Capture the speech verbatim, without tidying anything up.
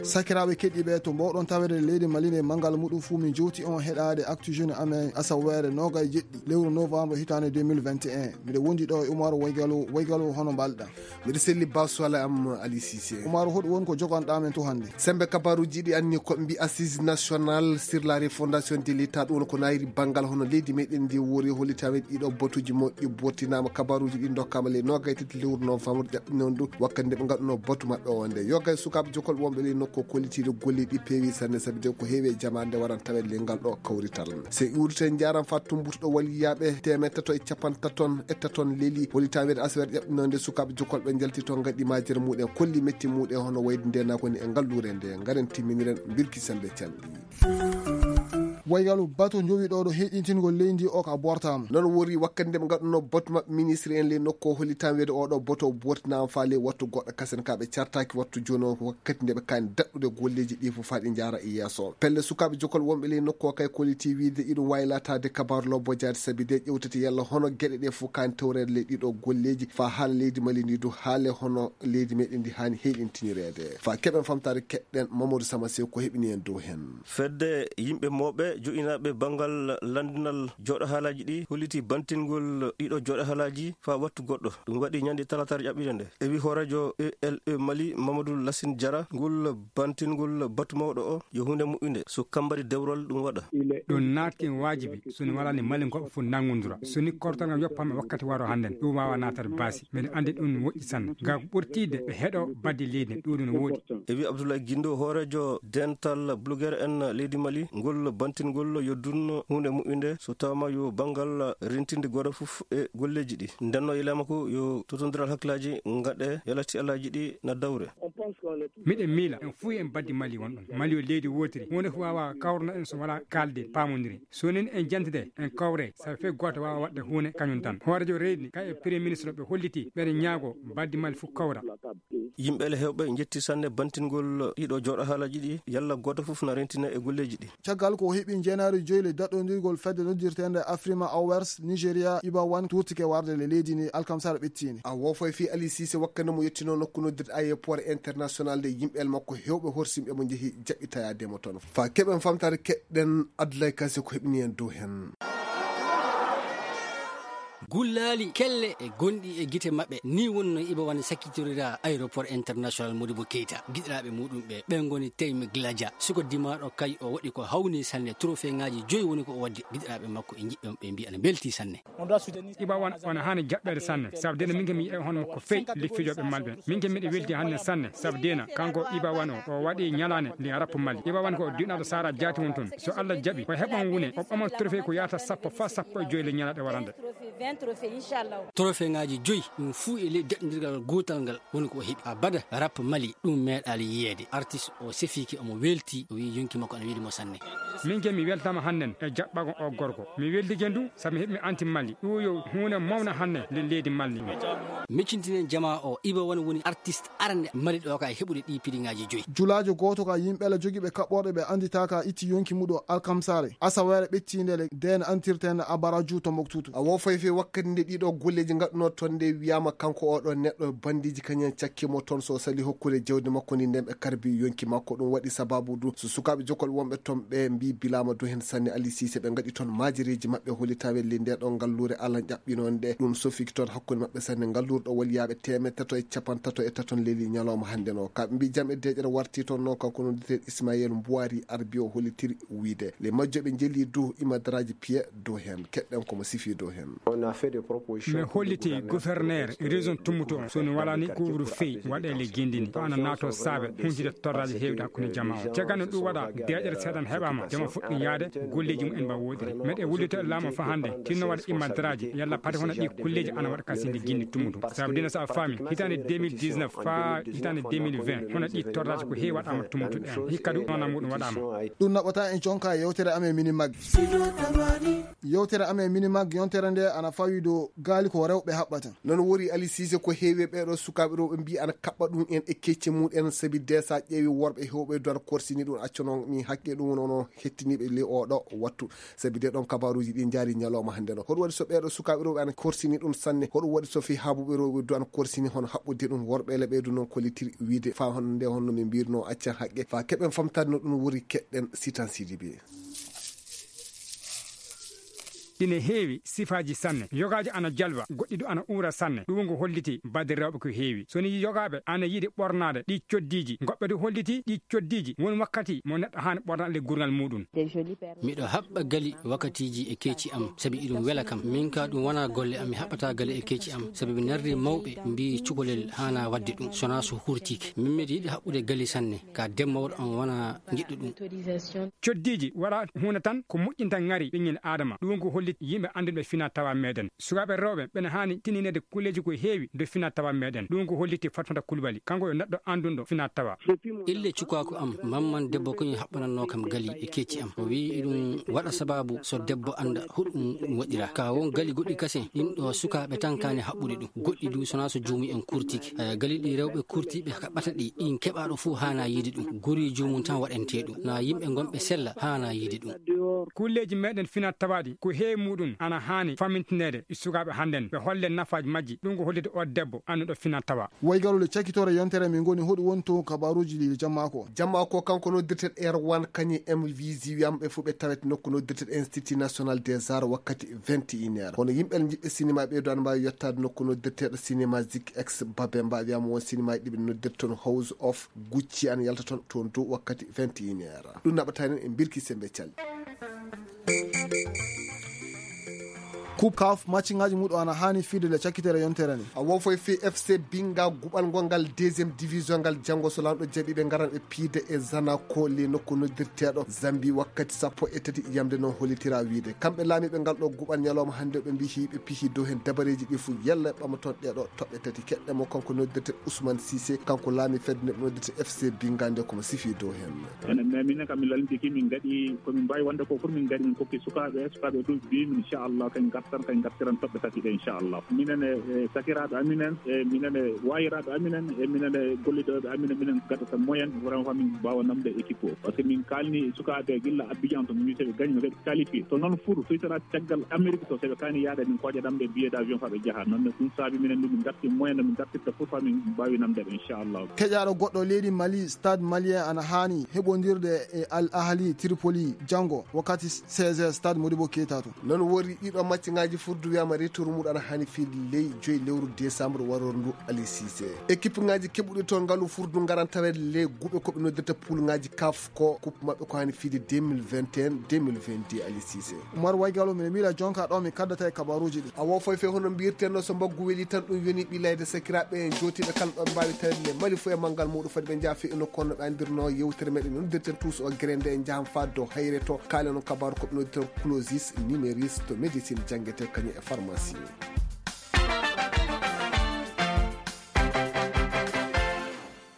sakiraɓe keɗiɓe to mbawɗon tawede leydi Mali mangal muɗum fu min jowti on heɗade Actu Jeune amen asawere noga e jeɗɗi lewru novembre hitande deux mille vingt et un miɗe wondi ɗo e Umaru Waygalo Waygalo hono mbalɗa mbiɗa selli baswala am Ali Cissé. Umaru hoɗum woni ko joganɗamen to hande sembe kabaruji ɗi anni ko mbi assise nationale sur la refondation de l'état ɗum ko nayri banggal hono leydi meɗen ndi wori holitamen ɗiɗo botuji moƴƴi bottinama kabaruji ɗi dokkama le noga e tati lewru novembre jaɓɓi noon ɗum wakkati nde ɓe gaɗuno botu maɓɓe o nde yoga sukaɓe jokol wonɓe le nokko kollitiɗo golli ɗi peewi sanne sabi de ko heewi jamande waran tawen le ngal ɗo kawrital se iwriten jaran fa tumbuto ɗo waliyaɓe temen tato e capantaton e taton leeli holitawede asawere ƴaɓɓinode sukaɓe jokol ɓe jalti toon gaɗi majere muɗen kolli metti muɗen hono wayde ndenakoni e ngallure nde garen timminiren birki sembe calɗi Waygalu bato jowi ɗo ɗo heɗintingol leydi o ka bortama non wori wakkati nde ɓe gaɗuno boto maɓɓe ministre en le nokko holitan wede oɗo boto bortinama faale wattu goɗɗo kasen kaɓe cartaki wattu joni o wakkati nde ɓe kani daɗɗude golleji ɗi fof faɗi jara e yesso pelle sukaɓe jokol wonɓe le nokko kay koliti wiide iɗum waylatade kabaru lobbojade saabi de ƴewtati yalla hono gueɗe ɗe fof kani tawrede le ɗiɗo golleji fa haala leydi Mali ndi du haale hono leydi meɗen ndi hani heɗintinirede fa keɓen famtade keɗɗen Mamadou Samassé ko heɓini en dow hen fedde yimɓe moɓe joƴinaɓe banggal landinal joɗo haalaji ɗi holliti bantingol ɗiɗo joɗo haalaji fa wattu goɗɗo ɗum waɗi ñande talatare ƴaɓɓide nde e wi horajo E L E Mali Mamadou Lassine Diarra ngol bantingol batu mawɗo o yo hunde moƴƴude so kambari dewrol ɗum waɗa ɗum naati wajibi soni walani Mali goɓe fof nangodira soni kortogam yoppama wakkati waro hannden ɗum wawa natade baasi mbeɗa andi ɗum moƴƴi sanne ga ɓurtide ɓe heeɗo badde leydi ɗum no woodi e wi Abdoulaye Guindo horejo dental blogueur en leydi Mali ngol bantingol yo dunno hunde mu'inde so tawma yo bangal rentinde goɗo fof e golleji ɗi ndenno ilama ko yo totodiral hakkillaji gaɗe yalati alaji ɗi na dawre miɗen miila en fuu en baddi Mali wonɗon Mali yo leydi wotiri hunde ko wawa kawrno en so wala kalde pamodiri so nin en jantide en kawre sabi fe goto wawa wadde hunde kañum tan horejo reydi kay e premier ministre ɓe holliti ɓeɗe ñaago baddi Mali fof kawra yimɓele hewɓe jetti sanne bantingol ɗiɗo joɗo haalaji ɗi yalla goto fof na rentina e golleji ɗi caggal ko heeɓi jenari joyle daɗɗodirgol fedde noddirtende Afrima Hours Nigeria Iba Wan turtike warde le leydi ni alkamsara ɓettini a wofoy fi Ali Cissé wakkande mo yettino nokku noddirde aéroport international de yimɓel makko hewɓe horsimɓe mo jeehi jaɓɓitayademo toon fa keɓen famtare keɗɗen Abdoulaye Kassé ko heɓini en dow hen gullali kelle e gonɗi e guite mabɓe ni wonno Iba Wan sakkitorira aéroport international Modibo Keita giɗiraɓe muɗum ɓe ɓe goni Teymi Gladia suko dimaɗo kay o waɗi ko hawni sanne trophée ngaji joyi woni ko o waddi giɗiraɓe makko e jiɓɓe ɓe mbi ana belti sanne Iba Wan ona hani jaɓɓede sanne sabu dena min ke mi yiɗi hono makko feyi likfijoɓe malɓe min ke miɗe welti hannde sanne sabu dena kanko Iba Wan o o waɗi ñalane ndi rappu Mali Iba Wan ko dinɗaɗo Sara Diati won toon so Allah jaaɓi o heɓan wune o ɓaman trophée ko yata sappo fa sappo e joyi le ñalaɗe warande trophée ngaji joyi ɗum fuu e ley daɗɗodirgal gotal ngal woni ko heeɓi a bada rap Mali ɗum meeɗali yiyede artiste o sefiki omo welti o wi yonki makko ana weelimo sanne min ke mi weltama hannden e jaɓɓago o gorko mi weltike ndu sabu mi heeɓi mi anti Mali ɗum yo hunde mawna hannde le leydi Mali meccintinen jama o Iba Wan woni artiste arande Mali ɗo ka heɓude ɗi piɗi ngaji joyi julajo goto ka yimɓele joguiɓe kaɓɓorɗe ɓe anditaka itti yonki muɗo alkamsare asawere ɓettindele den antirtende Abaraju Tombouctou a wofoy fe wakkati nde ɗiɗo golleji gaɗuno toon nde wiyama kanko oɗo neɗɗo bandiji kañen cakkimo toon so sali hokkude jawdi makko ni nden ɓe karbi yonki makko ɗum waɗi sababu du so sukaɓe jokol wonɓe toon ɓe mbi bilama do hen sanne Ali Cissé ɓe gaɗi toon majireji mabɓe holitawelle nde ɗon ngallure Allah ƴaɓɓino nde ɗum sofiki toon hakkude mabɓe sanne ngallure ɗo waliyaɓe temen tato e capan tato e taton leeli ñalawma hande no kaɓe mbi jam e deƴere warti toon noon kanko noddirte Ismaël Mbouari arbi o holitiri wiide les majjoɓe jelli dow imadaraji piye dow hen keɗɗen komo sifi dow hen mi holliti gouverneur région Tummuto o soni walani couvre feu waɗele guindini to ana nato saabe huncide torraji hewɗi hakkude jama o cagano ɗum waɗa deƴere seeɗan heɓama jama fuɗɗi yaade golleji mumen mba wodiri meɗe wullito laamu fa hande tinno waɗa imadaraji yalla pade hono ɗi kulleji ana waɗa kasinde guindi Tummuto saabu dina sa faami hitande deux mille dix-neuf fa hitande deux mille vingt hono ɗi torraji ko heewi waɗama Tummuto ɗen hikka ɗum nona muɗum waɗama ɗum naɓata en conka yewtere amen mini maggi yewtere amen mini maggi yontere nde ana fawi do gaali ko rewɓe haɓɓata non wori Ali Cissé ko heewi ɓeɗo sukaɓe ɗo ɓe mbi ana kaɓɓa ɗum en e kecce muɗen saabi de sa ƴeewi worɓe hewɓe dor korsini ɗum accono mi hakke ɗum nono hettiniɓe le oɗo wattu sabi de ɗon kabaruji ɗi jaari ñalawma hande ɗo hoɗum waɗi so ɓeɗo sukaɓe rewɓe ana korsini ɗum sanne hoɗum waɗi so fi habuɓe rewɓe du ana korsini hono haɓɓude ɗum worɓele ɓeydu noon kolitiri wiide fa hono nde honno min mbirno accan haqqe fa keɓen famtade no ɗum wori keɗɗen sitan sidi bi ine heewi sifaji sanne yogaji ana jalba goɗɗi du ana uura sanne ɗum ngo holliti badde rewɓe ko heewi soni yogaɓe ana yiiɗi ɓornade ɗi coddiji goɓɓe du holliti ɗi coddiji won wakkati mo neɗɗo hani ɓornade le gurgal muɗum miɗo haɓɓa gali wakkatiji e keeci am saabi iɗum wela kam min ka ɗum wona golle am mi haɓɓata gali e keeci am saabi mi narri mawɓe mbi cukalel hana wadde ɗum sona so hurtiki min miɗa yiiɗi haɓɓude gali sanne ka demmawɗo am wona jiɗɗo ɗum coddiji waɗa hunde tan ko moƴƴinta ngari ɓinguel adama ɗum ngo yimɓe anduɓe fina tawa meɗen sukaɓe rewɓe ɓene hani tininede kulleji ko heewi do fina tawa meɗen ɗum ko holliti Fatmata Coulibaly kanko yo neɗɗo andunɗo fina tawa ille cukako am mamman debbo koñi haɓɓananno kam gali e kecci am o wi ɗum waɗa sababu so debbo anda hoɗum ɗum waɗira ka won gali goɗɗi kase ɗinɗo sukaɓe tan kani haɓɓude ɗum goɗɗi du sona so jomum en kurtiki gali ɗi rewɓe kurtiɓe kaɓɓata ɗi ɗin keɓaɗo fou hana yiide ɗum guri jomum tan waɗante ɗum na yimɓe gonɓe sella hana yiide ɗum kulleji meɗen fina tawaɗi ko heewi muɗum ana hani famintinede sukaɓe hannden ɓe holle nafaji majji ɗum ko hollide o debbo anduɗo fina tawa waygalole cakkitore yontere min goni hoɗum wonto kabaruji ɗi jammako jammako kanko noddirten r one kañi m visi wiyamɓe fo ɓe tawete nokku noddirten institut national des arts wakkati vingt et une heure hono yimɓe jiɓɓe cinéma ɓeydo an mbawi yettade nokku noddirteɗo cinéma zik ex babe mba wiyama won cinéma ɗiɓe noddirte toon house of gucci an yalta toon toon dow wakkati vingt et une heure ɗum naɓatani en birki sembe calli coupe caf matchingaji muɗum ana hani fiide le cakkitere yontere ni a won foye fi F C Binga guɓal gongal deuxiéme division ngal janggo so lamɗo jaaɓi ɓe garan ɓe piide e Zanaco le nokku noddirteɗo Zambi wakkati sappo e tati yamde noon hollitira wiide kamɓe laamiɓe ngal ɗo guɓal ñalawma hande ɓe mbi ɓe pihi dow hen dabareji ɗi fo yalla ɓama toon ɗeɗo toɓɓe tati keɗɗemo kanko noddirte Ousmane Cissé kanko laami fedde neɓe noddirte F C Binga nde komo sifi dow hen enen minen kam min lalidiki min gaɗi komin mbawi wonde ko pour min gaɗi min kokki sukaɓe sukaɓe ɗo mbimi inchallah kañ gartan kañ gartiran toɓɓe tati ɗe inchallah minen e sakiraɓe aminen e minen e wayiraɓe aminen e minen e golliɗoɓe aminen minen gaɗata moyen vraiment min mbawa namde équipe o par ce que min kalni sukaɓe guilla Abidjan to min wi soɓe gañi no ɓeɓe qualifié to noon four fitara caggal Amérique to soɓe kani yaade min koƴa ɗamde billet d' avion faɓe jaaha noonne ɗum saabi minen ɗum min garti moyen min gartirta fof fa min mbawi namdeɓe inchallah keƴaɗo goɗɗo leydi Mali stade malien ana hani heɓodirde e Al Ahli Tripoli janggo wakkati seize heures stade Modibo Keita to noon wori ɗiɗo matchngaji furdu wiyama retour muɗum ana hani fiide ley joyi lewru décembre waror ndu Ali Cissé équipe ngaji keɓuɗi toon ngaalu furdu garan tawede ley guɓe koɓe noddirta poule ngaji kaf ko coupe mabɓe ko hani fiide deux mille vingt et un deux mille vingt deux Ali Cissé Oumar Waygalo mine miila jonka ɗo mi kaddata e kabaruji ɗi a wo foy fe hono mbiyirtenno so mbaggu weeli tan ɗum yoni ɓilayde sakiraɓe en jotiɓe kala ɗo mbawi tawede le Mali fo e manggal muɗum fadi ɓe jaafi e nokku honno ɓe andirno yewtere meɗen noddirten tous o grende en jahan fa dow hayre to kaalen on kabaru koɓe noddirten closis numéris to médecine jangguete kañum e pharmacie